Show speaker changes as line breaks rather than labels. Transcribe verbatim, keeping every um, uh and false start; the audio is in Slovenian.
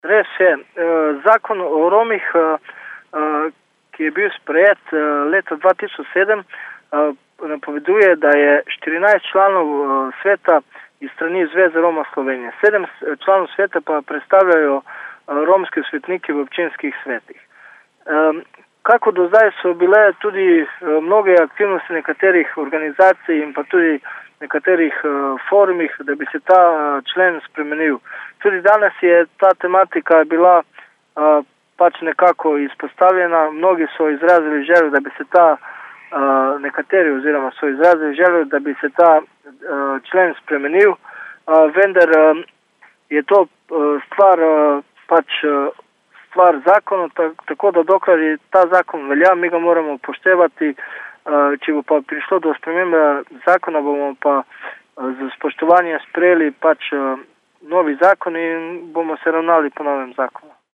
Res je. Zakon o Romih, ki je bil sprejet leta dva tisoč sedem, napoveduje, da je štirinajst članov sveta iz strani Zveze Roma Slovenije. Sedem članov sveta pa predstavljajo romski svetniki v občinskih svetih. Kako do zdaj so bile tudi mnoge aktivnosti nekaterih organizacij in pa tudi nekaterih forumih, da bi se ta člen spremenil. Tudi danes je ta tematika bila pač nekako izpostavljena. Mnogi so izrazili željo, da bi se ta nekateri oziroma so izrazili željo, da bi se ta člen spremenil, vendar je to stvar pač stvar zakona, tako da dokler je ta zakon velja, mi ga moramo upoštevati. Če bo pa prišlo do spremembe zakona, bomo pa z spoštovanjem sprejeli pač novi zakon in bomo se ravnali po novem zakonu.